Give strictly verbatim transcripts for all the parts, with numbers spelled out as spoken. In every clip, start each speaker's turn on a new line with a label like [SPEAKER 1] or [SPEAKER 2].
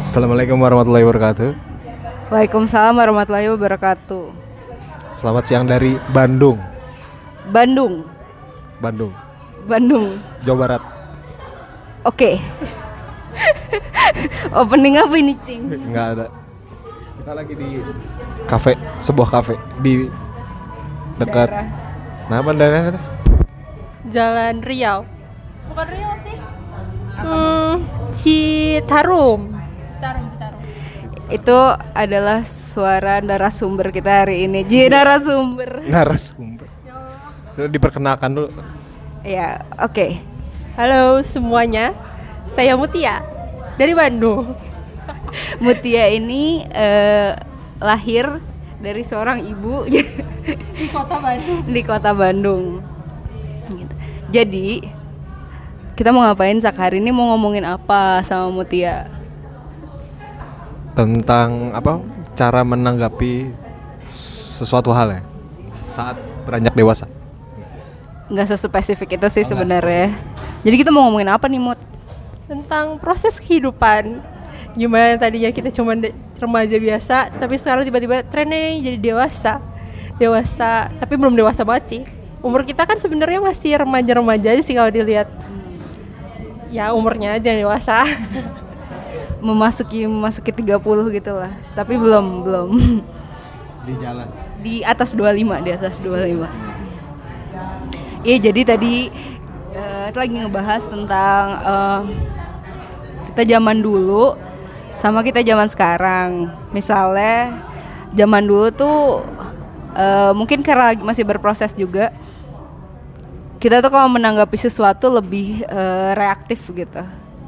[SPEAKER 1] Assalamualaikum warahmatullahi wabarakatuh.
[SPEAKER 2] Waalaikumsalam warahmatullahi wabarakatuh.
[SPEAKER 1] Selamat siang dari Bandung.
[SPEAKER 2] Bandung.
[SPEAKER 1] Bandung.
[SPEAKER 2] Bandung.
[SPEAKER 1] Jawa Barat.
[SPEAKER 2] Oke. Opening apa ini, Cing?
[SPEAKER 1] Enggak ada. Kita lagi di kafe, sebuah kafe di dekat
[SPEAKER 2] Daerah.
[SPEAKER 1] Nah, apa daerahnya itu?
[SPEAKER 3] Jalan Riau. Bukan Riau sih. Hmm, Citarum. Citarum, Citarum.
[SPEAKER 2] Itu adalah suara narasumber kita hari ini. Ji narasumber.
[SPEAKER 1] Narasumber. Dulu diperkenalkan dulu.
[SPEAKER 2] Ya, oke.
[SPEAKER 3] Halo semuanya. Saya Mutia dari Bandung.
[SPEAKER 2] Mutia ini eh, lahir dari seorang ibu
[SPEAKER 3] Di kota Bandung.
[SPEAKER 2] di kota Bandung. Gitu. Jadi kita mau ngapain Sak hari ini, mau ngomongin apa sama Mutia?
[SPEAKER 1] Tentang apa? Cara menanggapi sesuatu hal ya saat beranjak dewasa.
[SPEAKER 2] Nggak sespesifik itu sih sebenarnya. Jadi kita mau ngomongin apa nih, Mut?
[SPEAKER 3] Tentang proses kehidupan. Gimana tadinya kita cuma de- remaja biasa, tapi sekarang tiba-tiba trennya jadi dewasa. Dewasa, tapi belum dewasa banget sih. Umur kita kan sebenarnya masih remaja-remaja aja sih kalau dilihat. Ya umurnya aja yang dewasa.
[SPEAKER 2] Memasuki memasuki tiga puluh gitu lah. Tapi belum belum.
[SPEAKER 1] Di jalan.
[SPEAKER 2] Di atas dua puluh lima, di atas dua puluh lima. Iya, jadi tadi uh, kita lagi ngebahas tentang uh, kita zaman dulu sama kita zaman sekarang. Misalnya zaman dulu tuh uh, mungkin karena lagi masih berproses juga, kita tuh kalau menanggapi sesuatu lebih uh, reaktif gitu.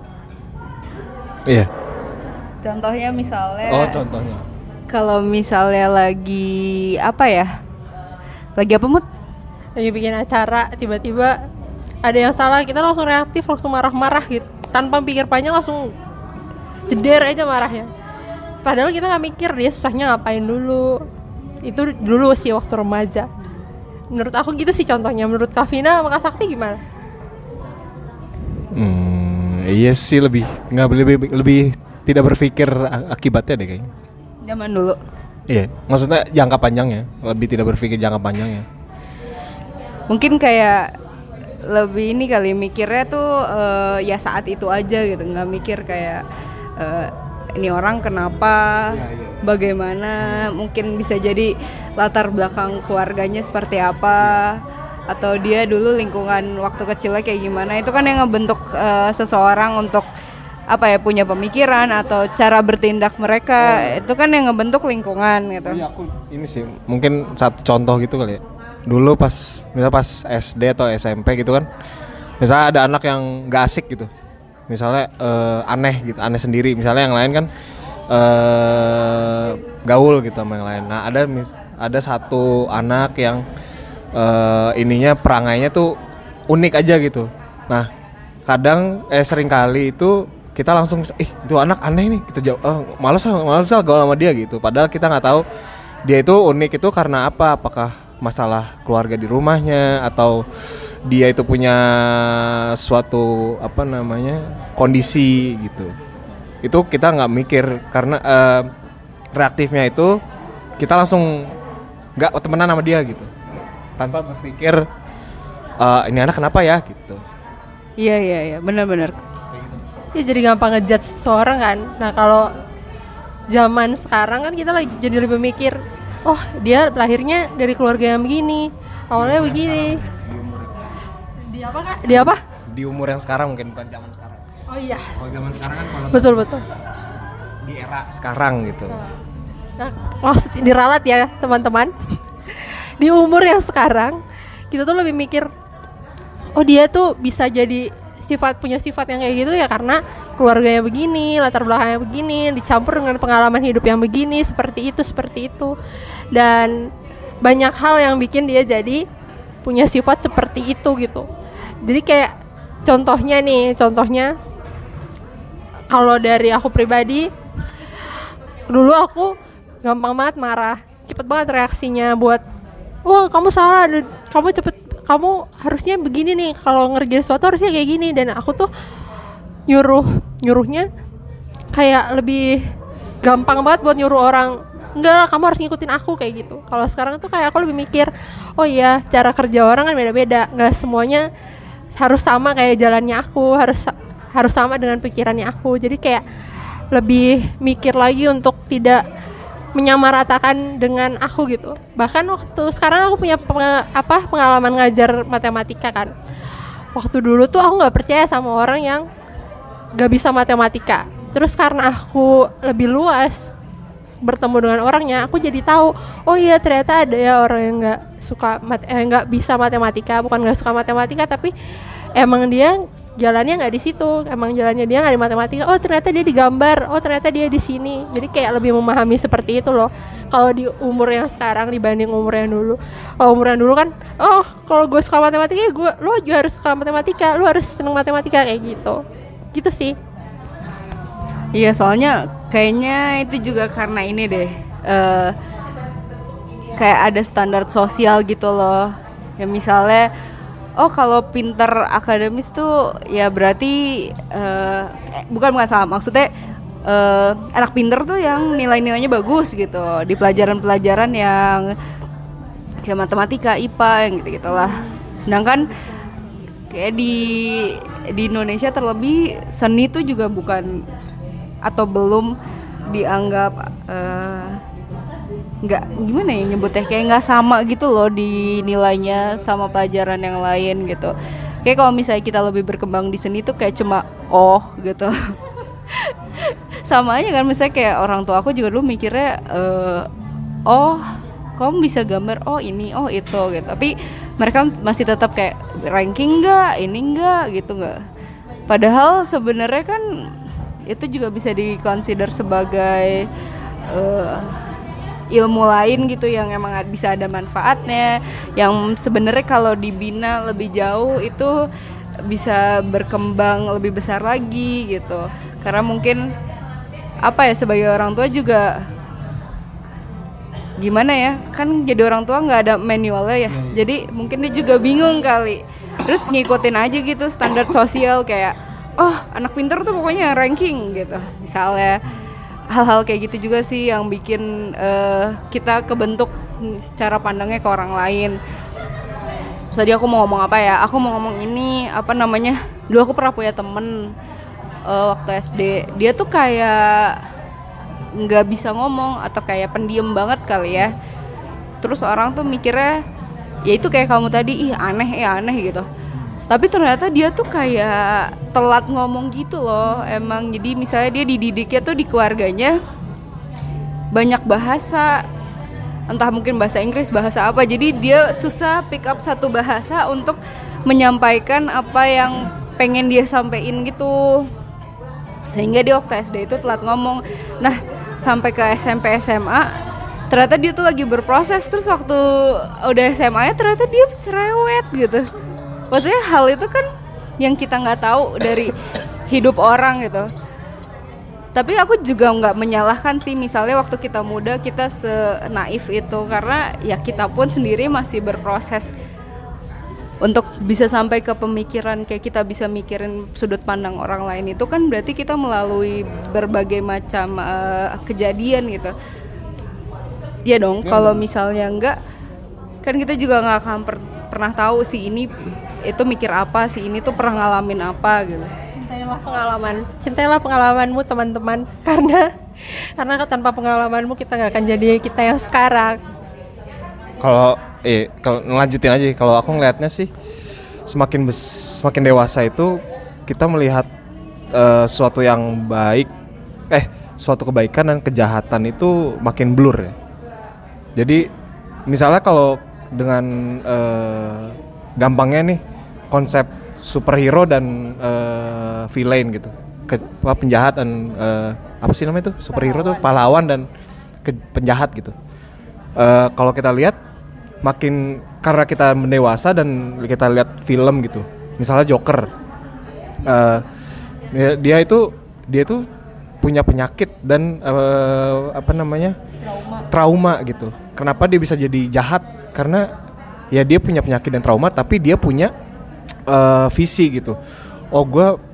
[SPEAKER 1] Iya.
[SPEAKER 2] Contohnya misalnya
[SPEAKER 1] Oh, contohnya.
[SPEAKER 2] kalau misalnya lagi apa ya? Lagi apa, Mut?
[SPEAKER 3] Lagi bikin acara, tiba-tiba ada yang salah, kita langsung reaktif, langsung marah-marah gitu. Tanpa pikir panjang langsung jeder aja marahnya. Padahal kita nggak mikir dia susahnya ngapain dulu. Itu dulu sih waktu remaja. Menurut aku gitu sih contohnya. Menurut Kavina sama Kak Sakti gimana?
[SPEAKER 1] Hmm, iya sih lebih nggak lebih lebih tidak berpikir akibatnya deh kayaknya.
[SPEAKER 2] Zaman dulu.
[SPEAKER 1] Iya, maksudnya jangka panjangnya, lebih tidak berpikir jangka panjangnya.
[SPEAKER 2] Mungkin kayak lebih ini kali mikirnya tuh uh, ya saat itu aja gitu, nggak mikir kayak uh, ini orang kenapa,
[SPEAKER 1] Ya, ya.
[SPEAKER 2] bagaimana, mungkin bisa jadi latar belakang keluarganya seperti apa, atau dia dulu lingkungan waktu kecilnya kayak gimana. Itu kan yang ngebentuk uh, seseorang untuk apa ya, punya pemikiran atau cara bertindak mereka. Oh. Itu kan yang ngebentuk lingkungan gitu.
[SPEAKER 1] Iya, aku ini sih mungkin satu contoh gitu kali ya. Dulu pas misal pas S D atau S M P gitu kan, misalnya ada anak yang nggak asik gitu, misalnya uh, aneh gitu, aneh sendiri. Misalnya yang lain kan uh, gaul gitu sama yang lain. Nah ada mis- ada satu anak yang uh, ininya perangainya tuh unik aja gitu. Nah kadang eh sering kali itu kita langsung ih itu anak aneh nih, kita jauh, oh, malas malas gaul sama dia gitu. Padahal kita nggak tahu dia itu unik itu karena apa, apakah masalah keluarga di rumahnya atau dia itu punya suatu apa namanya kondisi gitu. Itu kita nggak mikir karena uh, reaktifnya itu kita langsung nggak temenan sama dia gitu tanpa berpikir uh, ini anak kenapa ya gitu.
[SPEAKER 2] Iya iya iya, benar-benar.
[SPEAKER 3] Ya jadi gampang ngejudge seseorang kan. Nah kalau zaman sekarang kan kita lagi jadi lebih mikir, oh dia lahirnya dari keluarga yang begini, awalnya begini.
[SPEAKER 1] Di umur
[SPEAKER 3] Di apa kak? Di apa?
[SPEAKER 1] di umur yang sekarang mungkin bukan zaman sekarang.
[SPEAKER 3] Oh iya.
[SPEAKER 1] Kalau zaman sekarang kan kalau
[SPEAKER 3] Betul betul.
[SPEAKER 1] di era sekarang gitu.
[SPEAKER 3] Nah maksud diralat ya teman-teman. Di umur yang sekarang kita tuh lebih mikir, oh dia tuh bisa jadi sifat punya sifat yang kayak gitu ya karena keluarganya begini, latar belakangnya begini, dicampur dengan pengalaman hidup yang begini, seperti itu, seperti itu. Dan banyak hal yang bikin dia jadi punya sifat seperti itu gitu. Jadi kayak contohnya nih, contohnya kalau dari aku pribadi, dulu aku gampang banget marah, cepet banget reaksinya buat, wah kamu salah, kamu cepet, kamu harusnya begini nih, kalau ngerjain sesuatu harusnya kayak gini. Dan aku tuh nyuruh nyuruhnya kayak lebih gampang banget buat nyuruh orang, enggak lah kamu harus ngikutin aku kayak gitu. Kalau sekarang tuh kayak aku lebih mikir, oh iya cara kerja orang kan beda-beda, nggak semuanya harus sama kayak jalannya aku, harus harus sama dengan pikirannya aku. Jadi kayak lebih mikir lagi untuk tidak menyamaratakan dengan aku gitu. Bahkan waktu sekarang aku punya peng- apa pengalaman ngajar matematika kan. Waktu dulu tuh aku nggak percaya sama orang yang nggak bisa matematika. Terus karena aku lebih luas bertemu dengan orangnya, aku jadi tahu, oh iya ternyata ada ya orang yang nggak suka mat- eh nggak bisa matematika, bukan nggak suka matematika, tapi emang dia jalannya nggak di situ, emang jalannya dia nggak di matematika. Oh ternyata dia di gambar, oh ternyata dia di sini. Jadi kayak lebih memahami seperti itu loh. Kalau di umur yang sekarang dibanding umur yang dulu. Kalau umur yang dulu kan, oh kalau gue suka matematika, ya gue, lo juga harus suka matematika, lo harus seneng matematika kayak gitu. Gitu sih.
[SPEAKER 2] Iya, soalnya kayaknya itu juga karena ini deh, uh, kayak ada standar sosial gitu loh. Ya misalnya, oh kalau pinter akademis tuh ya berarti uh, eh, bukan bukan salah, maksudnya uh, anak pinter tuh yang nilai-nilainya bagus gitu di pelajaran-pelajaran yang kayak matematika, I P A, yang gitu-gitulah. Sedangkan kayak di di Indonesia terlebih seni tuh juga bukan atau belum dianggap nggak uh, gimana ya nyebutnya, kayak nggak sama gitu loh di nilainya sama pelajaran yang lain gitu. Kayak kalau misalnya kita lebih berkembang di seni tuh kayak cuma oh gitu. Sama aja kan, misalnya kayak orang tua aku juga dulu mikirnya uh, oh kamu bisa gambar, oh ini, oh itu gitu. Tapi mereka masih tetap kayak ranking nggak, ini nggak gitu nggak. Padahal sebenarnya kan itu juga bisa dikonsider sebagai uh, ilmu lain gitu yang emang bisa ada manfaatnya, yang sebenarnya kalau dibina lebih jauh itu bisa berkembang lebih besar lagi gitu. Karena mungkin apa ya, sebagai orang tua juga gimana ya, kan jadi orang tua nggak ada manualnya ya, jadi mungkin dia juga bingung kali, terus ngikutin aja gitu standar sosial kayak oh anak pintar tuh pokoknya ranking gitu misalnya. Hal-hal kayak gitu juga sih yang bikin uh, kita kebentuk cara pandangnya ke orang lain. Tadi aku mau ngomong apa ya, aku mau ngomong ini apa namanya, dulu aku pernah punya temen uh, waktu S D, dia tuh kayak nggak bisa ngomong atau kayak pendiam banget kali ya. Terus orang tuh mikirnya ya itu kayak kamu tadi, ih aneh ya aneh gitu. Tapi ternyata dia tuh kayak telat ngomong gitu loh emang. Jadi misalnya dia dididiknya tuh di keluarganya banyak bahasa, entah mungkin bahasa Inggris, bahasa apa. Jadi dia susah pick up satu bahasa untuk menyampaikan apa yang pengen dia sampein gitu. Sehingga dia waktu S D itu telat ngomong. Nah sampai ke S M P S M A ternyata dia tuh lagi berproses. Terus waktu udah S M A-nya ternyata dia cerewet gitu. Maksudnya hal itu kan yang kita nggak tahu dari hidup orang gitu. Tapi aku juga nggak menyalahkan sih, misalnya waktu kita muda kita senaif itu, karena ya kita pun sendiri masih berproses untuk bisa sampai ke pemikiran kayak kita bisa mikirin sudut pandang orang lain. Itu kan berarti kita melalui berbagai macam uh, kejadian gitu. Ya dong, ya, kalau misalnya enggak kan kita juga nggak akan per- pernah tahu si ini itu mikir apa, si ini tuh pernah ngalamin apa gitu.
[SPEAKER 3] Cintailah pengalaman, cintailah pengalamanmu teman-teman, karena karena tanpa pengalamanmu kita nggak akan jadi kita yang sekarang.
[SPEAKER 1] Kalau eh kalau ngelanjutin aja, kalau aku ngelihatnya sih semakin bes, semakin dewasa itu kita melihat uh, suatu yang baik, eh suatu kebaikan dan kejahatan itu makin blur ya. Jadi misalnya kalau dengan uh, gampangnya nih konsep superhero dan uh, villain gitu, ke, apa, penjahat dan uh, apa sih namanya itu superhero tuh pahlawan dan ke, penjahat gitu. Uh, kalau kita lihat makin karena kita mendewasa dan kita lihat film gitu, misalnya Joker, uh, dia, dia itu dia itu punya penyakit dan uh, apa namanya
[SPEAKER 2] trauma.
[SPEAKER 1] trauma gitu. Kenapa dia bisa jadi jahat? Karena ya dia punya penyakit dan trauma, tapi dia punya uh, visi gitu. Oh gue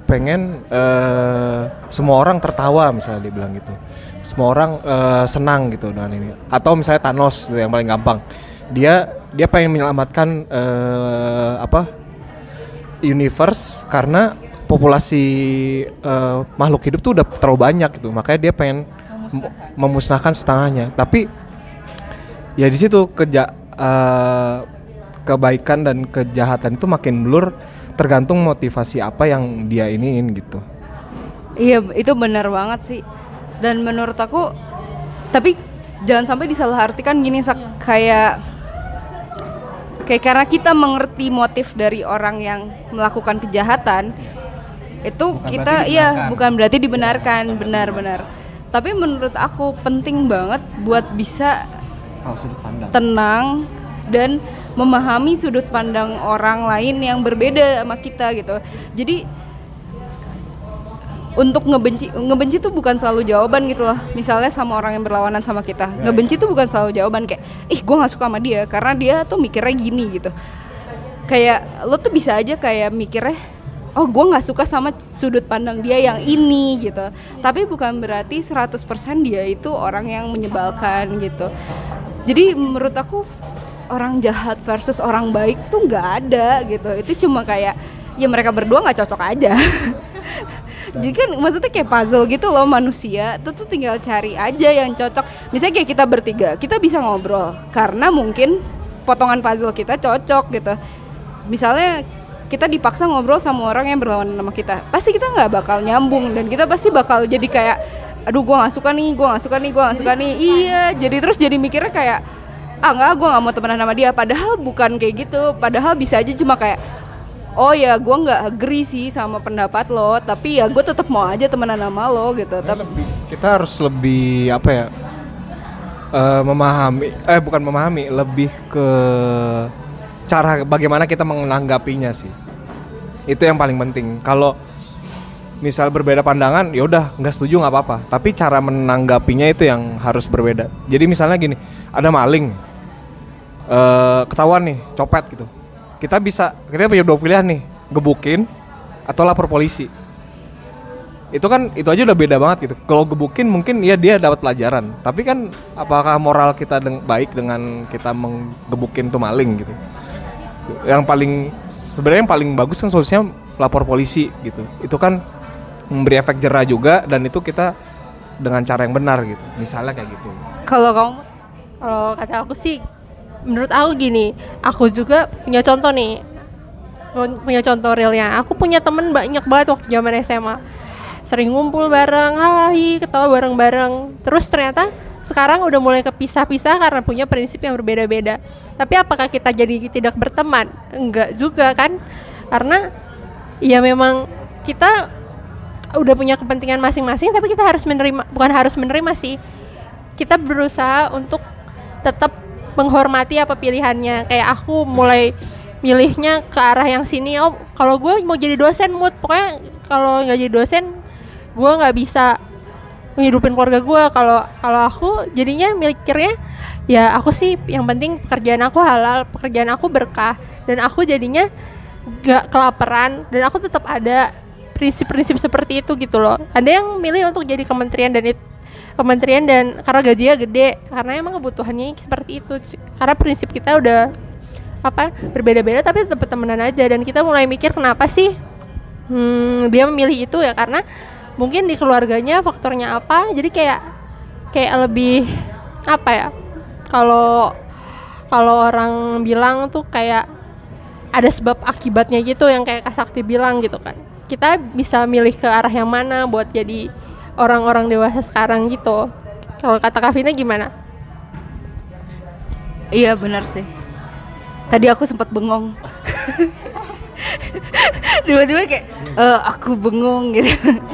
[SPEAKER 1] pengen uh, semua orang tertawa misalnya dia bilang gitu, semua orang uh, senang gitu dengan ini. Atau misalnya Thanos gitu, yang paling gampang, dia dia pengen menyelamatkan uh, apa universe karena populasi uh, makhluk hidup tuh udah terlalu banyak gitu, makanya dia pengen memusnahkan, memusnahkan setengahnya. Tapi ya di situ keja uh, kebaikan dan kejahatan itu makin blur, tergantung motivasi apa yang dia iniin gitu.
[SPEAKER 2] Iya, itu benar banget sih. Dan menurut aku, tapi jangan sampai disalahartikan gini, Sak, kayak kayak karena kita mengerti motif dari orang yang melakukan kejahatan, itu bukan kita iya bukan berarti dibenarkan, benar-benar. Tapi menurut aku penting banget buat bisa tenang dan memahami sudut pandang orang lain yang berbeda sama kita gitu. Jadi untuk ngebenci ngebenci tuh bukan selalu jawaban gitu loh. Misalnya sama orang yang berlawanan sama kita, ya, ngebenci ya. tuh bukan selalu jawaban kayak ih gue nggak suka sama dia karena dia tuh mikirnya gini gitu. Kayak lo tuh bisa aja kayak mikirnya oh gue nggak suka sama sudut pandang dia yang ini gitu. Tapi bukan berarti seratus persen dia itu orang yang menyebalkan gitu. Jadi menurut aku orang jahat versus orang baik tuh nggak ada gitu. Itu cuma kayak ya mereka berdua nggak cocok aja. Jadi kan maksudnya kayak puzzle gitu loh, manusia itu tuh tinggal cari aja yang cocok. Misalnya kayak kita bertiga, kita bisa ngobrol karena mungkin potongan puzzle kita cocok gitu. Misalnya kita dipaksa ngobrol sama orang yang berlawanan sama kita, pasti kita nggak bakal nyambung dan kita pasti bakal jadi kayak aduh gue nggak suka nih, gue nggak suka nih, gue nggak suka nih. Iya, jadi terus jadi mikirnya kayak ah nggak, gue nggak mau temenan sama dia. Padahal bukan kayak gitu. Padahal bisa aja cuma kayak oh ya gue nggak agree sih sama pendapat lo, tapi ya gue tetap mau aja temenan sama lo gitu.
[SPEAKER 1] Ya, lebih, kita harus lebih apa ya uh, memahami, eh bukan memahami, lebih ke cara bagaimana kita menanggapinya sih. Itu yang paling penting. Kalau misal berbeda pandangan, ya udah nggak setuju nggak apa-apa. Tapi cara menanggapinya itu yang harus berbeda. Jadi misalnya gini, ada maling, uh, ketahuan nih, copet gitu. Kita bisa, kita punya dua pilihan nih, gebukin atau lapor polisi. Itu kan, itu aja udah beda banget gitu. Kalau gebukin mungkin ya dia dapat pelajaran. Tapi kan apakah moral kita deng- baik dengan kita menggebukin tuh maling gitu. Yang paling, sebenarnya yang paling bagus kan solusinya lapor polisi gitu. Itu kan memberi efek jerah juga dan itu kita dengan cara yang benar gitu. Misalnya kayak gitu.
[SPEAKER 2] Kalau kamu?
[SPEAKER 3] Kalau kata aku sih, menurut aku gini, aku juga punya contoh nih, punya contoh realnya. Aku punya temen banyak banget waktu zaman S M A, sering ngumpul bareng, hai, ketawa bareng-bareng. Terus ternyata sekarang udah mulai kepisah-pisah karena punya prinsip yang berbeda-beda. Tapi apakah kita jadi tidak berteman? Enggak juga kan, karena ya memang kita udah punya kepentingan masing-masing. Tapi kita harus menerima, bukan harus menerima sih, kita berusaha untuk tetap menghormati apa pilihannya. Kayak aku mulai milihnya ke arah yang sini. Oh, kalau gue mau jadi dosen, mood pokoknya kalau nggak jadi dosen, gue nggak bisa menghidupin keluarga gue. Kalau kalau aku jadinya mikirnya, ya aku sih yang penting pekerjaan aku halal, pekerjaan aku berkah, dan aku jadinya nggak kelaparan, dan aku tetap ada prinsip-prinsip seperti itu gitu loh. Ada yang milih untuk jadi kementerian dan itu kementerian dan karena gajinya gede, karena emang kebutuhannya seperti itu. Karena prinsip kita udah apa berbeda-beda tapi tetap temenan aja. Dan kita mulai mikir kenapa sih hmm, dia memilih itu, ya karena mungkin di keluarganya faktornya apa. Jadi kayak kayak lebih apa ya, kalau kalau orang bilang tuh kayak ada sebab akibatnya gitu, yang kayak Kak Sakti bilang gitu kan. Kita bisa milih ke arah yang mana buat jadi orang-orang dewasa sekarang gitu. Kalau kata Kak Vina gimana?
[SPEAKER 2] Iya benar sih. Tadi aku sempat bengong. Tiba-tiba kayak e, aku bengong gitu.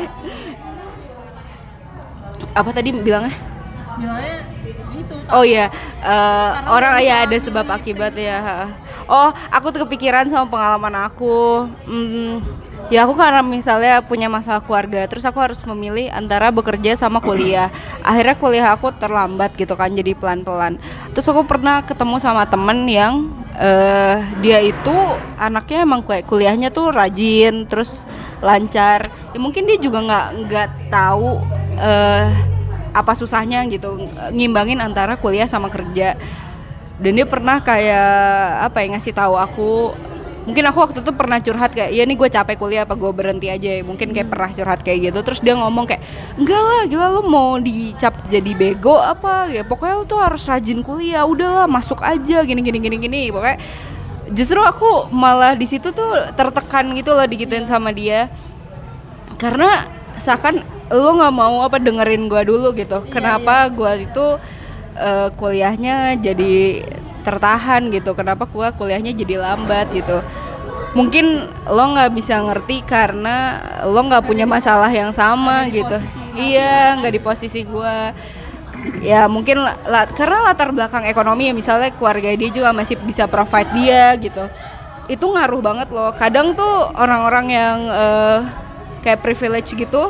[SPEAKER 2] Apa tadi bilangnya?
[SPEAKER 3] Bilangnya itu.
[SPEAKER 2] Oh iya, uh, orang ya ada sebab akibat ya. Oh, aku tuh kepikiran sama pengalaman aku. Hmm, ya aku karena misalnya punya masalah keluarga, terus aku harus memilih antara bekerja sama kuliah. Akhirnya kuliah aku terlambat gitu kan, jadi pelan-pelan. Terus aku pernah ketemu sama temen yang uh, dia itu anaknya emang kayak kuliahnya tuh rajin, terus lancar. Ya mungkin dia juga nggak nggak tahu uh, apa susahnya gitu ngimbangin antara kuliah sama kerja. Dan dia pernah kayak apa ya ngasih tahu aku, mungkin aku waktu itu pernah curhat kayak, ya nih gue capek kuliah apa gue berhenti aja, mungkin kayak pernah curhat kayak gitu. Terus dia ngomong kayak, enggak lah, gila lu mau dicap jadi bego apa ya, pokoknya lu tuh harus rajin kuliah, udahlah masuk aja gini gini gini gini. Pokoknya justru aku malah di situ tuh tertekan gitu loh digituin sama dia, karena seakan lu nggak mau apa dengerin gue dulu gitu. Iya, kenapa iya. gue itu uh, kuliahnya jadi tertahan gitu, kenapa gua kuliahnya jadi lambat gitu. Mungkin lo nggak bisa ngerti karena lo nggak punya masalah yang sama gitu. Iya, nggak di posisi gua. Ya mungkin la- karena latar belakang ekonomi ya, misalnya keluarga dia juga masih bisa provide dia gitu. Itu ngaruh banget loh. Kadang tuh orang-orang yang uh, kayak privilege gitu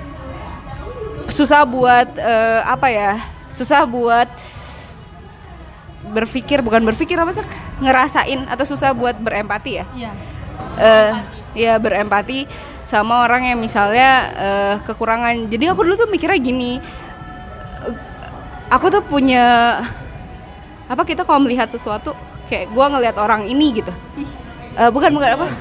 [SPEAKER 2] susah buat uh, apa ya? Susah buat berpikir, bukan berpikir apa sih, ngerasain atau susah buat berempati ya. Iya. Uh, ya berempati sama orang yang misalnya uh, kekurangan. Jadi aku dulu tuh mikirnya gini, uh, aku tuh punya apa, kita kalau melihat sesuatu kayak gue ngelihat orang ini gitu. Uh, bukan bukan apa?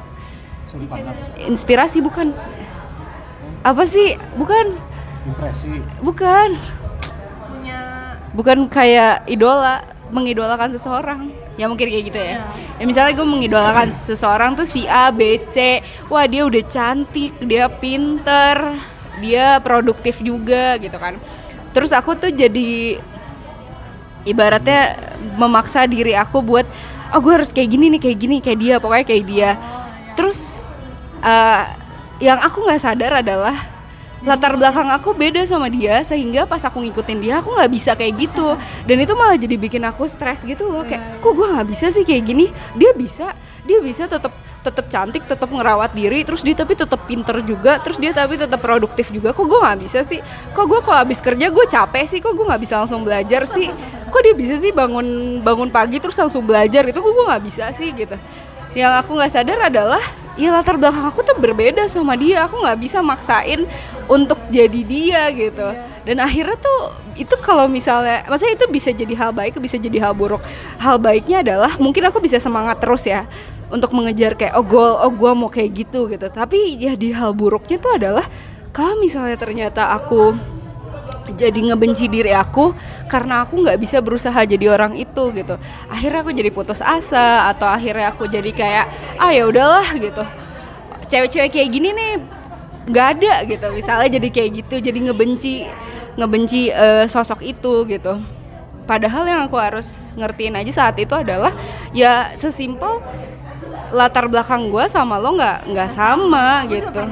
[SPEAKER 2] Inspirasi bukan? Apa sih? Bukan.
[SPEAKER 1] Impresi.
[SPEAKER 2] Bukan.
[SPEAKER 3] Punya.
[SPEAKER 2] Bukan kayak idola. Mengidolakan seseorang, ya mungkin kayak gitu ya. Ya, ya misalnya gue mengidolakan seseorang tuh si A, B, C, wah dia udah cantik, dia pinter, dia produktif juga gitu kan. Terus aku tuh jadi ibaratnya memaksa diri aku buat, oh gue harus kayak gini nih, kayak gini, kayak dia, pokoknya kayak dia. Terus uh, yang aku nggak sadar adalah latar belakang aku beda sama dia, sehingga pas aku ngikutin dia aku nggak bisa kayak gitu. Dan itu malah jadi bikin aku stres gitu loh, kayak kok gue nggak bisa sih kayak gini, dia bisa dia bisa tetap tetap cantik, tetap ngerawat diri, terus dia tapi tetap pinter juga, terus dia tapi tetap produktif juga. Kok gue nggak bisa sih, kok gue kalau habis kerja gue capek sih, kok gue nggak bisa langsung belajar sih, kok dia bisa sih bangun bangun pagi terus langsung belajar gitu, kok gue nggak bisa sih gitu. Yang aku nggak sadar adalah ya latar belakang aku tuh berbeda sama dia, aku nggak bisa maksain untuk jadi dia gitu. Dan akhirnya tuh itu kalau misalnya, maksudnya itu bisa jadi hal baik, bisa jadi hal buruk. Hal baiknya adalah mungkin aku bisa semangat terus ya untuk mengejar kayak oh goal, oh gue mau kayak gitu gitu. Tapi ya di hal buruknya tuh adalah kalau misalnya ternyata aku jadi ngebenci diri aku karena aku nggak bisa berusaha jadi orang itu gitu. Akhirnya aku jadi putus asa, atau akhirnya aku jadi kayak ah ya udahlah gitu. Cewek-cewek kayak gini nih nggak ada gitu. Misalnya jadi kayak gitu, jadi ngebenci ngebenci uh, sosok itu gitu. Padahal yang aku harus ngertiin aja saat itu adalah ya sesimpel latar belakang gue sama lo nggak nggak sama aku gitu.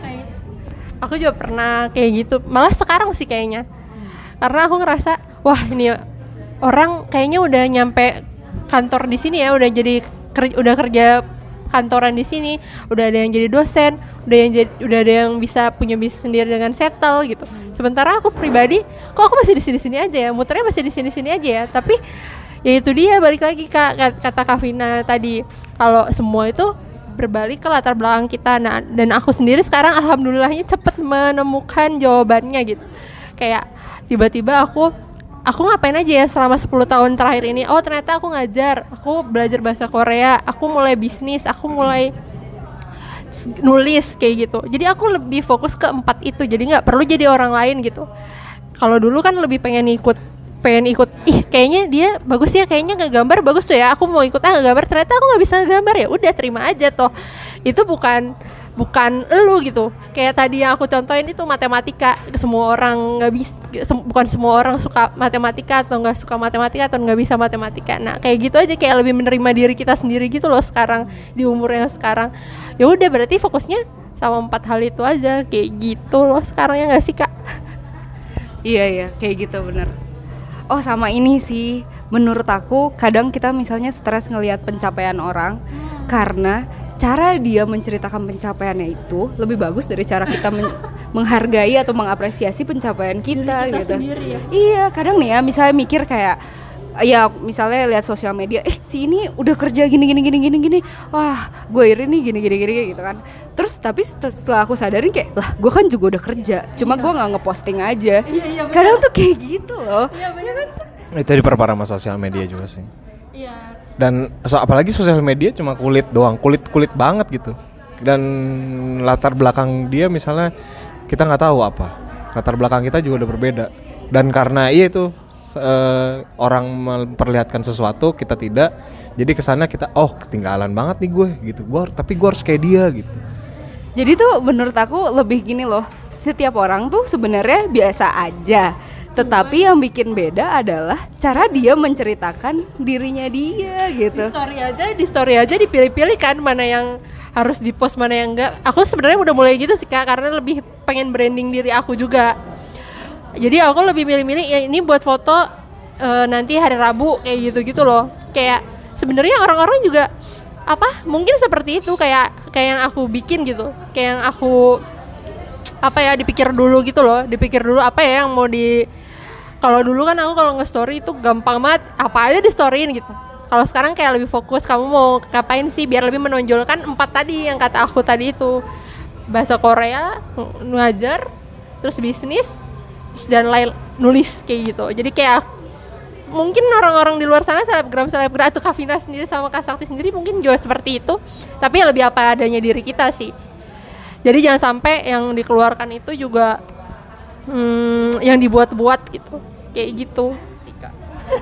[SPEAKER 3] Aku juga pernah kayak gitu, malah sekarang sih kayaknya. Karena aku ngerasa, wah ini orang kayaknya udah nyampe kantor di sini ya, udah jadi ker- udah kerja kantoran di sini, udah ada yang jadi dosen, udah yang jadi, udah ada yang bisa punya bisnis sendiri dengan settle gitu. Sementara aku pribadi, kok aku masih di sini-sini aja ya, muternya masih di sini-sini aja ya. Tapi ya itu dia, balik lagi Kak, kata Kak Vina tadi, kalau semua itu berbalik ke latar belakang kita. Nah, dan aku sendiri sekarang alhamdulillahnya cepet menemukan jawabannya gitu. Kayak tiba-tiba aku aku ngapain aja ya selama sepuluh tahun terakhir ini. Oh ternyata aku ngajar, aku belajar bahasa Korea, aku mulai bisnis, aku mulai nulis kayak gitu. Jadi aku lebih fokus ke empat itu, jadi nggak perlu jadi orang lain gitu. Kalau dulu kan lebih pengen ikut pengen ikut ih kayaknya dia bagus ya, kayaknya ngegambar bagus tuh ya, aku mau ikut ah ngegambar, ternyata aku nggak bisa ngegambar, ya udah terima aja toh itu bukan bukan elu gitu. Kayak tadi yang aku contohin itu matematika, semua orang nggak bisa, sem- bukan semua orang suka matematika atau nggak suka matematika atau nggak bisa matematika. Nah kayak gitu aja, kayak lebih menerima diri kita sendiri gitu loh sekarang di umur yang sekarang. Ya udah berarti fokusnya sama empat hal itu aja, kayak gitu loh sekarang, ya nggak sih Kak?
[SPEAKER 2] Iya iya kayak gitu bener. Oh sama ini sih, menurut aku kadang kita misalnya stres ngelihat pencapaian orang hmm. karena cara dia menceritakan pencapaiannya itu lebih bagus dari cara kita men- menghargai atau mengapresiasi pencapaian kita, kita gitu. Sendiri, ya? Iya kadang nih ya, misalnya mikir kayak ya misalnya lihat sosial media, eh si ini udah kerja gini gini gini gini gini, wah gue iri nih gini gini gini gitu kan. Terus tapi setelah aku sadarin kayak, lah gue kan juga udah kerja, cuma gue nggak ngeposting aja.
[SPEAKER 3] Iya, iya,
[SPEAKER 2] kadang tuh kayak gitu loh.
[SPEAKER 3] Iya benar kan.
[SPEAKER 1] Itu diperparah sama sosial media juga sih.
[SPEAKER 3] Iya.
[SPEAKER 1] Dan so, apalagi sosial media cuma kulit doang, kulit kulit banget gitu. Dan latar belakang dia misalnya kita nggak tahu apa, latar belakang kita juga udah berbeda. Dan karena iya itu uh, orang memperlihatkan sesuatu kita tidak, jadi kesannya kita oh ketinggalan banget nih gue gitu. Gue tapi gue harus kayak dia gitu.
[SPEAKER 2] Jadi tuh menurut aku lebih gini loh, setiap orang tuh sebenarnya biasa aja. Tetapi yang bikin beda adalah cara dia menceritakan dirinya dia gitu.
[SPEAKER 3] Di story aja, di story aja dipilih-pilih kan mana yang harus dipost mana yang enggak. Aku sebenarnya udah mulai gitu sih Kak, karena lebih pengen branding diri aku juga. Jadi aku lebih milih-milih ya ini buat foto uh, nanti hari Rabu kayak gitu-gitu loh. Kayak sebenarnya orang-orang juga apa? Mungkin seperti itu kayak kayak yang aku bikin gitu. Kayak yang aku apa ya dipikir dulu gitu loh. Dipikir dulu apa ya yang mau di. Kalau dulu kan aku kalau nge-story itu gampang banget, apa aja di-storyin gitu. Kalau sekarang kayak lebih fokus, kamu mau ngapain sih biar lebih menonjolkan empat tadi yang kata aku tadi itu. Bahasa Korea, ngajar, terus bisnis, dan lain nulis kayak gitu. Jadi kayak mungkin orang-orang di luar sana selebgram-selebgram atau Kavina sendiri sama Kak Sakti sendiri mungkin juga seperti itu. Tapi lebih apa adanya diri kita sih. Jadi jangan sampai yang dikeluarkan itu juga hmm, yang dibuat-buat gitu. Kayak gitu sih Kak.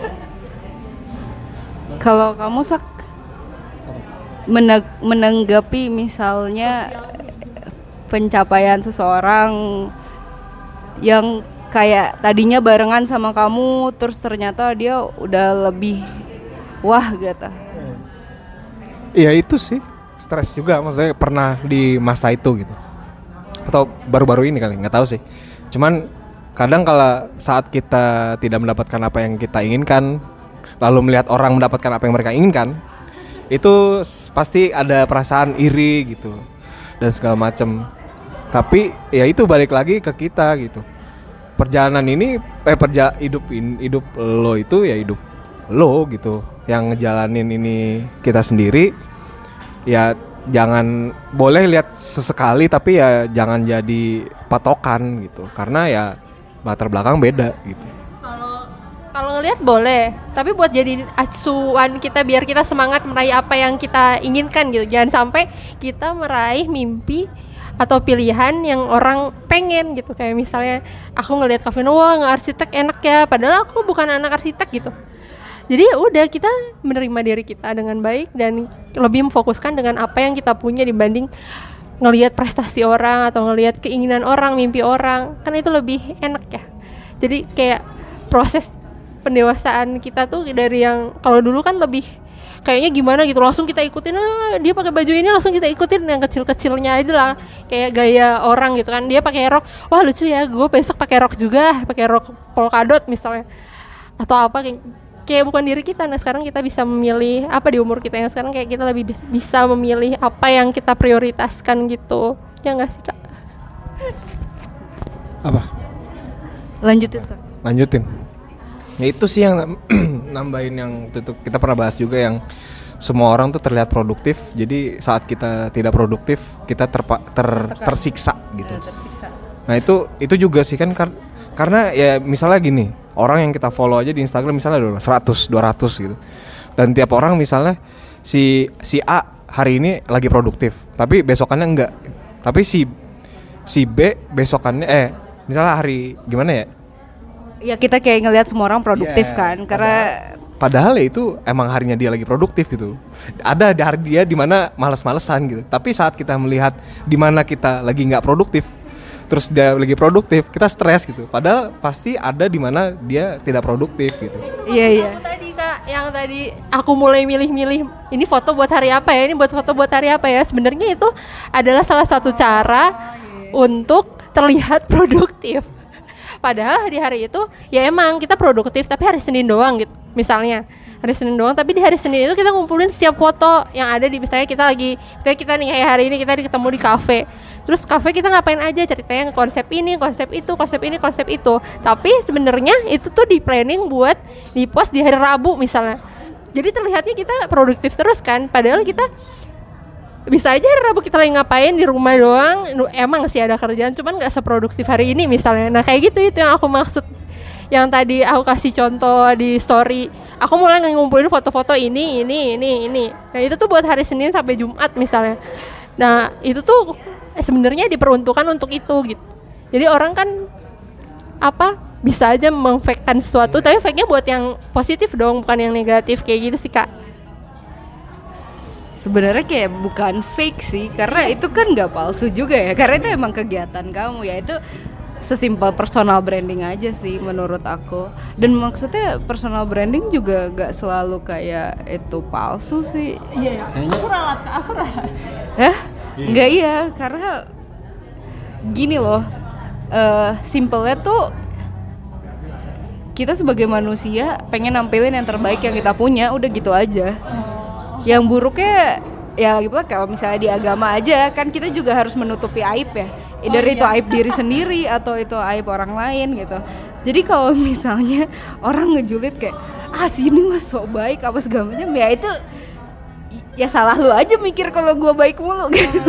[SPEAKER 2] Kalau kamu Sak meneg- menanggapi misalnya pencapaian seseorang yang kayak tadinya barengan sama kamu terus ternyata dia udah lebih wah gitu.
[SPEAKER 1] Iya itu sih stres juga, maksudnya pernah di masa itu gitu. Atau baru-baru ini kali, nggak tahu sih. Cuman kadang kalau saat kita tidak mendapatkan apa yang kita inginkan, lalu melihat orang mendapatkan apa yang mereka inginkan, itu pasti ada perasaan iri gitu dan segala macem. Tapi ya itu balik lagi ke kita gitu. Perjalanan ini, eh perja hidup in, hidup lo itu ya hidup lo gitu. Yang ngejalanin ini kita sendiri. Ya jangan, boleh lihat sesekali tapi ya jangan jadi patokan gitu. Karena ya latar belakang beda gitu.
[SPEAKER 3] Kalau kalau ngelihat boleh, tapi buat jadi acuan kita biar kita semangat meraih apa yang kita inginkan gitu. Jangan sampai kita meraih mimpi atau pilihan yang orang pengen gitu. Kayak misalnya aku ngelihat Kavina, wah nge-arsitek enak ya, padahal aku bukan anak arsitek gitu. Jadi ya udah, kita menerima diri kita dengan baik dan lebih memfokuskan dengan apa yang kita punya dibanding ngelihat prestasi orang atau ngelihat keinginan orang, mimpi orang. Kan itu lebih enak ya. Jadi kayak proses pendewasaan kita tuh dari yang kalau dulu kan lebih kayaknya gimana gitu, langsung kita ikutin, ah, dia pakai baju ini langsung kita ikutin yang kecil-kecilnya aja lah, kayak gaya orang gitu kan, dia pakai rok, wah lucu ya, gue besok pakai rok juga, pakai rok polkadot misalnya, atau apa kayak, kayak bukan diri kita. Nah sekarang kita bisa memilih apa di umur kita yang sekarang, kayak kita lebih bisa memilih apa yang kita prioritaskan gitu, ya nggak sih Kak?
[SPEAKER 1] Apa?
[SPEAKER 2] Lanjutin Sak.
[SPEAKER 1] Lanjutin. Ya itu sih yang nambahin yang itu kita pernah bahas juga, yang semua orang tuh terlihat produktif. Jadi saat kita tidak produktif, kita terpa, ter, tersiksa gitu.
[SPEAKER 2] Ya, tersiksa.
[SPEAKER 1] Nah itu itu juga sih kan kar- karena ya misalnya gini, orang yang kita follow aja di Instagram misalnya ada seratus, dua ratus gitu. Dan tiap orang misalnya si si A hari ini lagi produktif, tapi besokannya enggak. Tapi si si B besokannya eh misalnya hari gimana ya?
[SPEAKER 2] Ya kita kayak ngelihat semua orang produktif
[SPEAKER 1] Yeah,
[SPEAKER 2] kan, karena
[SPEAKER 1] padahal ya itu emang harinya dia lagi produktif gitu. Ada di hari dia di mana malas-malesan gitu. Tapi saat kita melihat di mana kita lagi nggak produktif, terus dia lagi produktif, kita stres gitu. Padahal pasti ada di mana dia tidak produktif gitu.
[SPEAKER 2] iya iya.
[SPEAKER 3] Aku tadi Kak, yang tadi aku mulai milih-milih ini foto buat hari apa ya, ini buat foto buat hari apa ya. Sebenarnya itu adalah salah satu cara untuk terlihat produktif. Padahal di hari itu ya emang kita produktif, tapi hari Senin doang gitu misalnya. hari Senin doang, tapi di hari Senin itu kita ngumpulin setiap foto yang ada di, misalnya kita lagi, misalnya kita nih kayak hari ini kita ketemu di kafe, terus kafe kita ngapain aja, ceritanya konsep ini, konsep itu, konsep ini, konsep itu, tapi sebenarnya itu tuh di planning buat di post di hari Rabu misalnya, jadi terlihatnya kita produktif terus kan, padahal kita bisa aja hari Rabu kita lagi ngapain di rumah doang, emang sih ada kerjaan cuman nggak seproduktif hari ini misalnya. Nah kayak gitu, itu yang aku maksud, yang tadi aku kasih contoh di story, aku mulai ngumpulin foto-foto ini ini ini ini nah itu tuh buat hari Senin sampai Jumat misalnya. Nah itu tuh eh, sebenarnya diperuntukkan untuk itu gitu, jadi orang kan apa bisa aja mengfake-kan sesuatu, tapi fake-nya buat yang positif dong, bukan yang negatif, kayak gitu sih Kak.
[SPEAKER 2] Sebenarnya kayak bukan fake sih, karena itu kan nggak palsu juga ya, karena itu emang kegiatan kamu ya, itu sesimpel personal branding aja sih menurut aku. Dan maksudnya personal branding juga nggak selalu kayak itu palsu sih.
[SPEAKER 3] Iya, aku ralat, aku ralat.
[SPEAKER 2] Hah? Nggak iya, karena gini loh, uh, simpelnya tuh kita sebagai manusia pengen nampilin yang terbaik yang kita punya, udah gitu aja. Yang buruknya ya gitu lah, kalau misalnya di agama aja kan kita juga harus menutupi aib ya, either oh, itu iya. aib diri sendiri atau itu aib orang lain gitu. Jadi kalau misalnya orang ngejulit kayak ah sini mas sok baik apa segala macam, ya itu ya salah lu aja mikir kalau gua baik mulu gitu.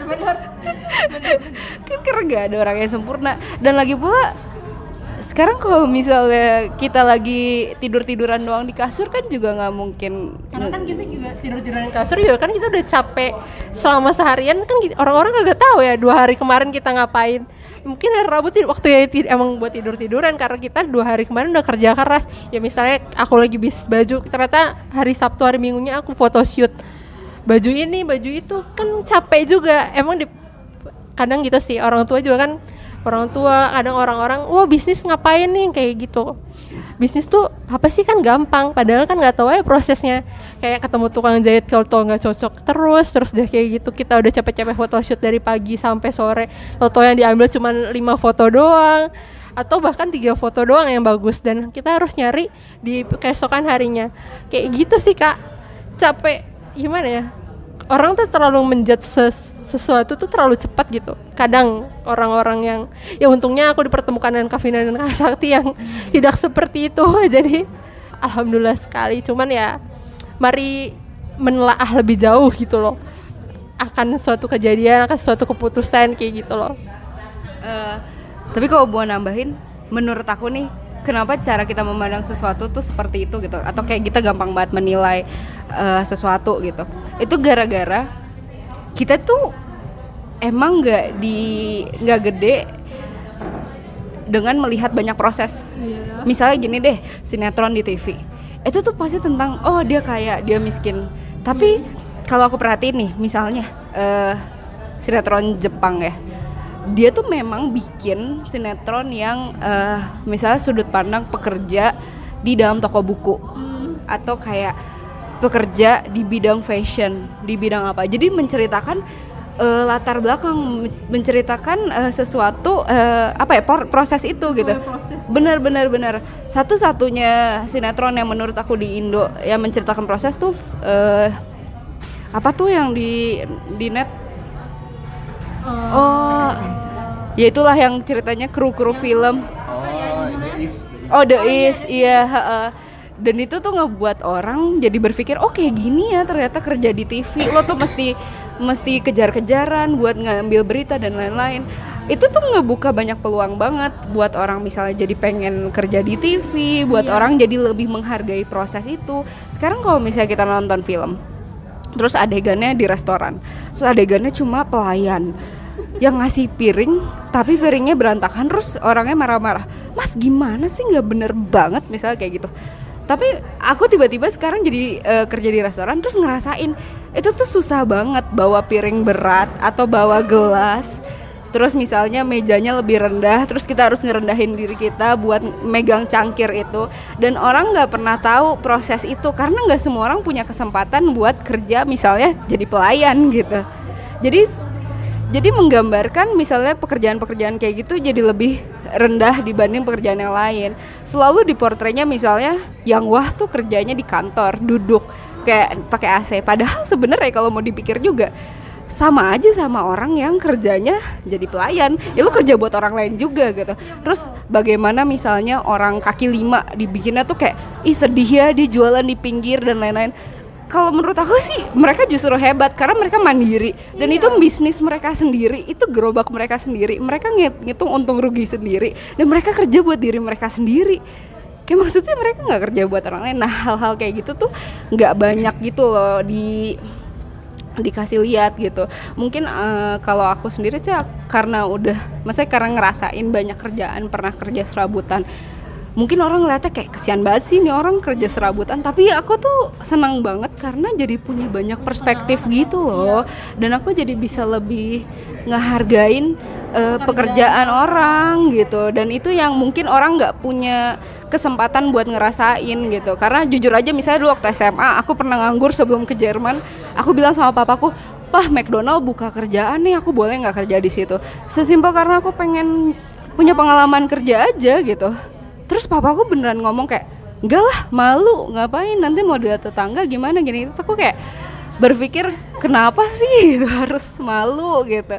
[SPEAKER 2] Kan karena gak ada orang yang sempurna. Dan lagi pula sekarang kalau misalnya kita lagi tidur-tiduran doang di kasur kan juga nggak mungkin,
[SPEAKER 3] karena kan kita juga tidur-tiduran di kasur juga kan kita udah capek selama seharian kan, orang-orang kagak tahu ya dua hari kemarin kita ngapain. Mungkin hari Rabu tuh waktu ya emang buat tidur-tiduran, karena kita dua hari kemarin udah kerja keras ya. Misalnya aku lagi bisnis baju, ternyata hari Sabtu hari Minggunya aku photoshoot baju ini baju itu, kan capek juga emang di, kadang gitu sih orang tua juga kan. Orang tua, kadang orang-orang, wah bisnis ngapain nih, kayak gitu. Bisnis tuh apa sih, kan gampang, padahal kan nggak tahu aja prosesnya. Kayak ketemu tukang jahit kalau tuh nggak cocok terus, terus deh kayak gitu. Kita udah capek-capek photoshoot dari pagi sampai sore, foto yang diambil cuma lima foto doang, atau bahkan tiga foto doang yang bagus, dan kita harus nyari di keesokan harinya. Kayak gitu sih Kak, capek gimana ya? Orang tuh terlalu menjudge ses- sesuatu tuh terlalu cepat gitu. Kadang orang-orang yang, ya untungnya aku dipertemukan dengan Kak Vina dan Kak Sakti yang hmm. tidak seperti itu. Jadi alhamdulillah sekali. Cuman ya mari menelaah lebih jauh gitu loh, akan suatu kejadian, akan suatu keputusan kayak gitu loh.
[SPEAKER 2] Uh, tapi kalau mau nambahin, menurut aku nih, kenapa cara kita memandang sesuatu tuh seperti itu gitu, atau kayak kita gampang banget menilai uh, sesuatu gitu. Itu gara-gara kita tuh emang nggak di nggak gede dengan melihat banyak proses. Yeah. Misalnya gini deh, sinetron di T V itu tuh pasti tentang oh dia kaya, dia miskin. Tapi yeah. kalau aku perhatiin nih, misalnya uh, sinetron Jepang ya, dia tuh memang bikin sinetron yang uh, misalnya sudut pandang pekerja di dalam toko buku, hmm. atau kayak pekerja di bidang fashion, di bidang apa. Jadi menceritakan uh, latar belakang, menceritakan uh, sesuatu uh, apa ya proses itu gitu. Benar-benar benar. Satu-satunya sinetron yang menurut aku di Indo yang menceritakan proses tuh uh, apa tuh yang di di net? Uh, oh, ya itulah yang ceritanya kru-kru film.
[SPEAKER 1] Oh, The Is.
[SPEAKER 2] Oh, The Is, iya. Uh, dan itu tuh ngebuat orang jadi berpikir, oh kayak gini ya ternyata kerja di T V. Lo tuh mesti mesti kejar-kejaran buat ngambil berita dan lain-lain. Itu tuh ngebuka banyak peluang banget buat orang misalnya jadi pengen kerja di T V, buat yeah. orang jadi lebih menghargai proses itu. Sekarang kalau misalnya kita nonton film, terus adegannya di restoran, terus adegannya cuma pelayan yang ngasih piring, tapi piringnya berantakan, terus orangnya marah-marah, mas gimana sih, nggak bener banget misalnya kayak gitu. Tapi aku tiba-tiba sekarang jadi uh, kerja di restoran, terus ngerasain itu tuh susah banget bawa piring berat atau bawa gelas, terus misalnya mejanya lebih rendah, terus kita harus ngerendahin diri kita buat megang cangkir itu, dan orang nggak pernah tahu proses itu karena nggak semua orang punya kesempatan buat kerja misalnya jadi pelayan gitu. Jadi jadi menggambarkan misalnya pekerjaan-pekerjaan kayak gitu jadi lebih rendah dibanding pekerjaan yang lain. Selalu di portrenya misalnya yang wah tuh kerjanya di kantor, duduk kayak pakai A C. Padahal sebenarnya kalau mau dipikir juga sama aja sama orang yang kerjanya jadi pelayan. Ya lu kerja buat orang lain juga gitu. Terus bagaimana misalnya orang kaki lima dibikinnya tuh kayak ih sedih ya dia jualan di pinggir dan lain-lain. Kalau menurut aku sih mereka justru hebat karena mereka mandiri dan iya. Itu bisnis mereka sendiri, itu gerobak mereka sendiri, mereka ngitung untung rugi sendiri dan mereka kerja buat diri mereka sendiri. Kayak maksudnya mereka nggak kerja buat orang lain. Nah hal-hal kayak gitu tuh nggak banyak gitu loh di dikasih lihat gitu. Mungkin uh, kalau aku sendiri sih karena udah, maksudnya karena ngerasain banyak kerjaan, pernah kerja serabutan. Mungkin orang ngeliatnya kayak kesian banget sih nih orang kerja serabutan, tapi aku tuh senang banget karena jadi punya banyak perspektif gitu loh. Dan aku jadi bisa lebih ngehargain uh, pekerjaan orang gitu. Dan itu yang mungkin orang nggak punya kesempatan buat ngerasain gitu. Karena jujur aja misalnya dulu waktu S M A aku pernah nganggur sebelum ke Jerman. Aku bilang sama papaku, "Pah, McDonald buka kerjaan nih, aku boleh nggak kerja di situ?" Sesimpel karena aku pengen punya pengalaman kerja aja gitu. Terus papaku beneran ngomong kayak, enggak lah, malu, ngapain, nanti mau dilihat tetangga gimana gini. Terus aku kayak berpikir, kenapa sih gitu, harus malu gitu.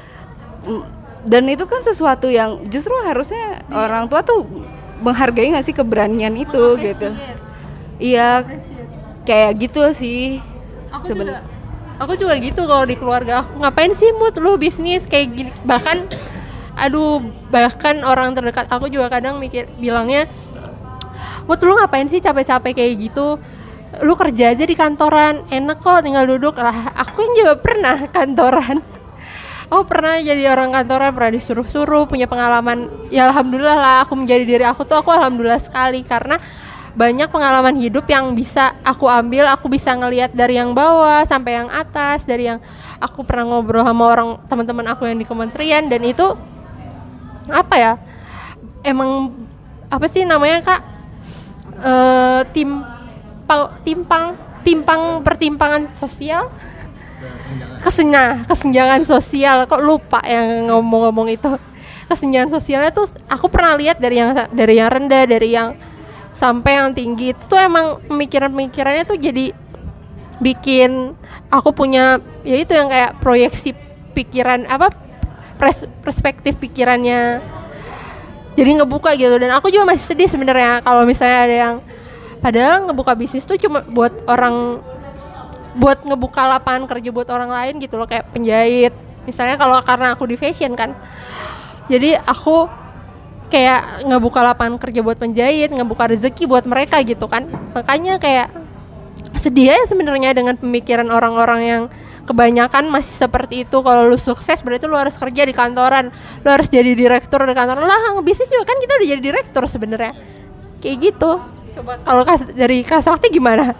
[SPEAKER 2] Dan itu kan sesuatu yang justru harusnya yeah. orang tua tuh menghargai gak sih keberanian itu gitu. Iya, kayak gitu sih sebenarnya.
[SPEAKER 3] Aku juga gitu kalau di keluarga aku, ngapain sih Mut lu bisnis kayak gini. Bahkan aduh, bahkan orang terdekat aku juga kadang mikir bilangnya, Mut lu ngapain sih capek-capek kayak gitu, lu kerja aja di kantoran, enak kok tinggal duduk. Lah aku yang juga pernah kantoran, aku pernah jadi orang kantoran, pernah disuruh-suruh, punya pengalaman. Ya alhamdulillah lah aku menjadi diri aku tuh, aku alhamdulillah sekali karena banyak pengalaman hidup yang bisa aku ambil. Aku bisa ngelihat dari yang bawah sampai yang atas, dari yang aku pernah ngobrol sama orang teman-teman aku yang di kementerian, dan itu apa ya, emang apa sih namanya kak, e, timpang timpang timpang pertimpangan sosial, kesenjangan kesenjangan sosial, kok lupa yang ngomong-ngomong itu. Kesenjangan sosialnya tuh aku pernah lihat dari yang dari yang rendah, dari yang sampai yang tinggi. Itu tuh emang pemikiran-pemikirannya tuh jadi bikin aku punya, ya itu yang kayak proyeksi pikiran, apa Pres, perspektif pikirannya jadi ngebuka gitu. Dan aku juga masih sedih sebenarnya kalau misalnya ada yang padahal ngebuka bisnis tuh cuma buat orang, buat ngebuka lapangan kerja buat orang lain gitu loh, kayak penjahit misalnya. Kalau karena aku di fashion kan, jadi aku kayak ngebuka lapangan kerja buat penjahit, ngebuka rezeki buat mereka gitu kan. Makanya kayak sedih ya sebenarnya dengan pemikiran orang-orang yang kebanyakan masih seperti itu. Kalau lu sukses berarti lu harus kerja di kantoran, lu harus jadi direktur di kantoran. Lah ngebisnis juga kan kita udah jadi direktur sebenarnya, kayak gitu. Coba kalau dari Kak Sakti gimana?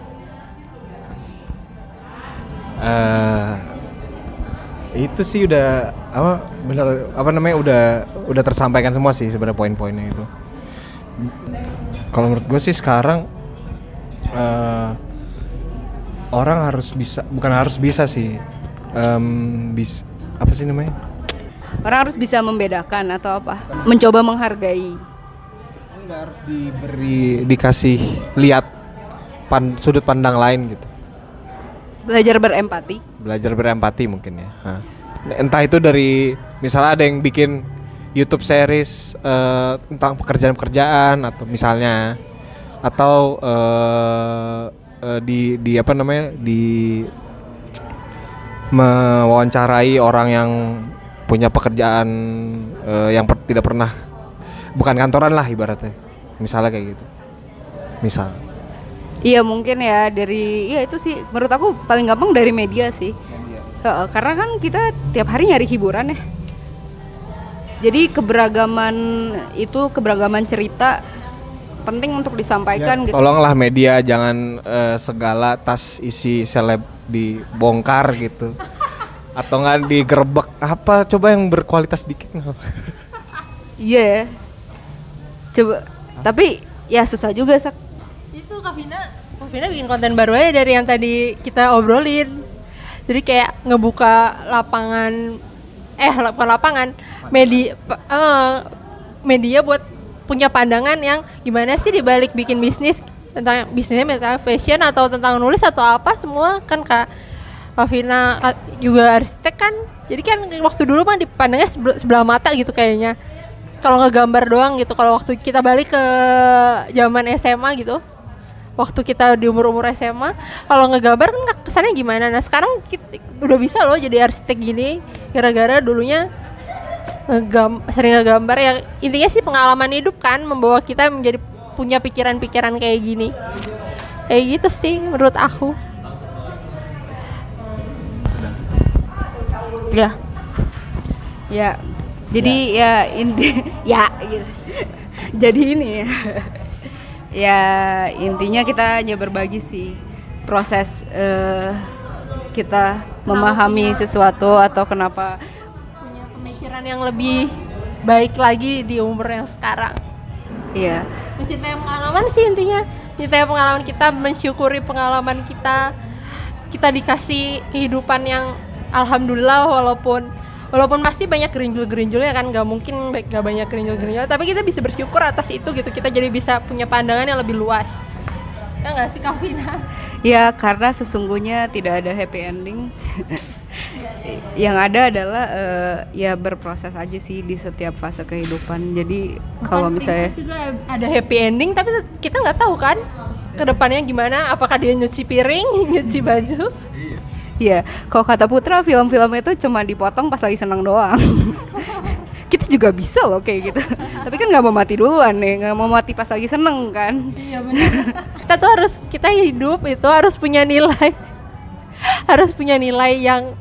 [SPEAKER 1] Uh, itu sih udah apa benar apa namanya udah udah tersampaikan semua sih sebenarnya poin-poinnya itu. Kalau menurut gue sih sekarang uh, orang harus bisa, bukan harus bisa sih, um, bis, apa sih namanya?
[SPEAKER 2] Orang harus bisa membedakan atau apa? Mencoba menghargai.
[SPEAKER 1] Enggak harus diberi, dikasih lihat pan, sudut pandang lain gitu.
[SPEAKER 2] Belajar berempati. Belajar
[SPEAKER 1] berempati mungkin ya. Hah. Entah itu dari, misalnya ada yang bikin YouTube series uh, tentang pekerjaan-pekerjaan atau misalnya, atau uh, Uh, di di apa namanya di mewawancarai orang yang punya pekerjaan uh, yang per, tidak pernah, bukan kantoran lah ibaratnya, misalnya kayak gitu, misal.
[SPEAKER 2] Iya mungkin ya dari, iya itu sih menurut aku paling gampang dari media sih. Media. Uh, karena kan kita tiap hari nyari hiburan ya. Jadi keberagaman itu, keberagaman cerita penting untuk disampaikan ya, gitu.
[SPEAKER 1] Tolonglah media jangan uh, segala tas isi seleb dibongkar gitu. Atau nggak digerebek, apa coba yang berkualitas dikit.
[SPEAKER 2] Iya ya. Coba, tapi ya susah juga Sak.
[SPEAKER 3] Itu Kak Vina, Kak Vina bikin konten baru aja dari yang tadi kita obrolin. Jadi kayak ngebuka lapangan, eh bukan lapangan, media, uh, media buat punya pandangan yang gimana sih dibalik bikin bisnis, tentang bisnisnya tentang fashion atau tentang nulis atau apa, semua kan Kak Kavina juga arsitek kan, jadi kan waktu dulu mah dipandangnya sebelah, sebelah mata gitu kayaknya kalau ngegambar doang gitu. Kalau waktu kita balik ke zaman S M A gitu, waktu kita di umur-umur S M A, kalau ngegambar kan kesannya gimana. Nah sekarang kita udah bisa loh jadi arsitek gini gara-gara dulunya ngegam, sering ngegambar. Ya intinya sih pengalaman hidup kan membawa kita menjadi punya pikiran-pikiran kayak gini. Kayak gitu sih menurut aku.
[SPEAKER 2] Ya, ya. Jadi ya, ya inti, ya gitu. Jadi ini ya, ya intinya kita hanya berbagi sih proses uh, kita memahami sesuatu atau kenapa
[SPEAKER 3] punya pemikiran yang lebih baik lagi di umur yang sekarang.
[SPEAKER 2] Iya.
[SPEAKER 3] Mencintai pengalaman sih intinya, mencintai pengalaman kita, mensyukuri pengalaman kita. Kita dikasih kehidupan yang alhamdulillah, walaupun walaupun pasti banyak gerinjul-gerinjulnya kan, nggak mungkin nggak banyak gerinjul-gerinjul, tapi kita bisa bersyukur atas itu gitu. Kita jadi bisa punya pandangan yang lebih luas. Ya nggak sih Kavina?
[SPEAKER 2] Ya karena sesungguhnya tidak ada happy ending. Yang ada adalah uh, ya berproses aja sih di setiap fase kehidupan. Jadi kalau misalnya
[SPEAKER 3] juga ada happy ending, tapi kita nggak tahu kan kedepannya gimana. Apakah dia nyuci piring, nyuci baju?
[SPEAKER 2] Iya, kalau kata Putra, film-film itu cuma dipotong pas lagi senang doang. Kita juga bisa loh kayak gitu. Tapi kan nggak mau mati duluan nih, nggak mau mati pas lagi seneng kan.
[SPEAKER 3] Iya benar. Kita tuh harus, kita hidup itu harus punya nilai, harus punya nilai yang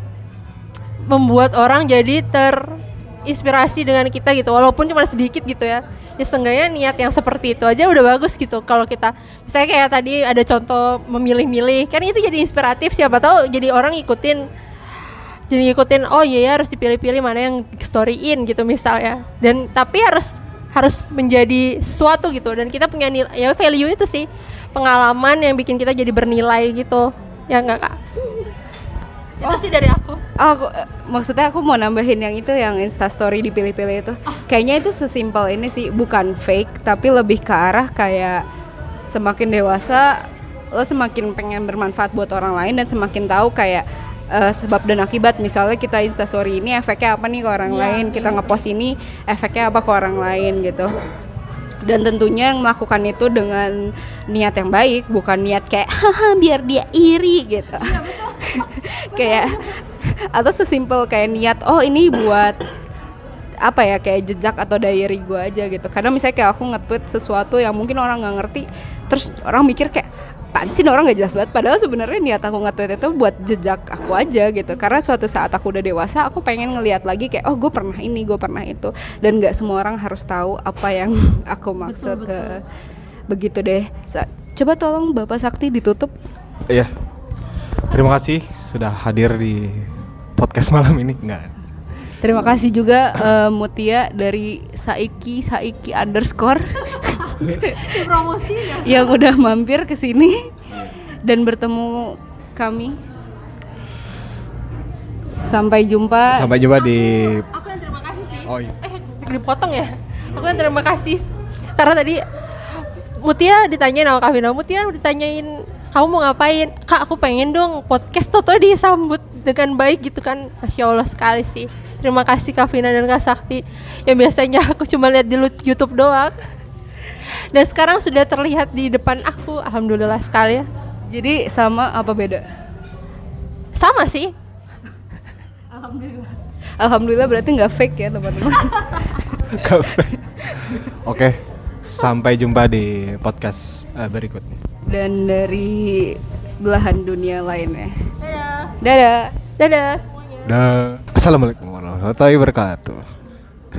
[SPEAKER 3] membuat orang jadi terinspirasi dengan kita gitu, walaupun cuma sedikit gitu ya. Ya seenggaknya niat yang seperti itu aja udah bagus gitu. Kalau kita misalnya kayak tadi ada contoh memilih-milih, kan itu jadi inspiratif, siapa tahu jadi orang ikutin, jadi ikutin oh iya ya harus dipilih-pilih mana yang storyin gitu misalnya. Dan tapi harus harus menjadi sesuatu gitu, dan kita punya nilai, ya value itu sih, pengalaman yang bikin kita jadi bernilai gitu. Ya enggak Kak? Itu oh. sih dari aku.
[SPEAKER 2] Oh, aku, maksudnya aku mau nambahin yang itu, yang Instastory dipilih-pilih itu. Oh. Kayaknya itu sesimpel ini sih, bukan fake, tapi lebih ke arah kayak semakin dewasa lo semakin pengen bermanfaat buat orang lain dan semakin tahu kayak uh, sebab dan akibat. Misalnya kita Instastory ini efeknya apa nih ke orang ya, lain, kita ya. Ngepost ini efeknya apa ke orang lain gitu. Dan tentunya yang melakukan itu dengan niat yang baik, bukan niat kayak haha biar dia iri gitu. Ya, betul. Kayak atau sesimpel kayak niat oh ini buat apa ya, kayak jejak atau diary gue aja gitu. Karena misalnya kayak aku nge-tweet sesuatu yang mungkin orang nggak ngerti, terus orang mikir kayak apaan sih orang nggak jelas banget, padahal sebenarnya niat aku nge-tweet itu buat jejak aku aja gitu. Karena suatu saat aku udah dewasa, aku pengen ngelihat lagi kayak oh gue pernah ini, gue pernah itu, dan nggak semua orang harus tahu apa yang aku maksud. Betul, betul. Begitu deh. Coba tolong Bapak Sakti ditutup.
[SPEAKER 1] Iya. Terima kasih sudah hadir di podcast malam ini. Enggak.
[SPEAKER 2] Terima kasih juga uh, Mutia dari Saiki Saiki underscore yang udah mampir ke sini dan bertemu kami. Sampai jumpa.
[SPEAKER 1] Sampai jumpa di.
[SPEAKER 3] Aku, aku yang terima kasih sih.
[SPEAKER 1] Oh iya.
[SPEAKER 3] Eh dipotong ya. Aku yang terima kasih karena tadi Mutia ditanyain sama Kavina, Mutia ditanyain kamu mau ngapain? Kak aku pengen dong podcast, Toto disambut dengan baik gitu kan. Masya Allah sekali sih. Terima kasih Kavina dan Kak Sakti yang biasanya aku cuma lihat di YouTube doang, dan sekarang sudah terlihat di depan aku. Alhamdulillah sekali ya.
[SPEAKER 2] Jadi sama apa beda?
[SPEAKER 3] Sama sih.
[SPEAKER 2] Alhamdulillah. Alhamdulillah berarti nggak fake ya teman-teman.
[SPEAKER 1] Nggak fake. Oke, sampai jumpa di podcast uh, berikutnya.
[SPEAKER 2] Dan dari belahan dunia lainnya.
[SPEAKER 3] Dadah.
[SPEAKER 2] Dadah.
[SPEAKER 3] Dadah.
[SPEAKER 1] Dadah. Assalamualaikum warahmatullahi wabarakatuh.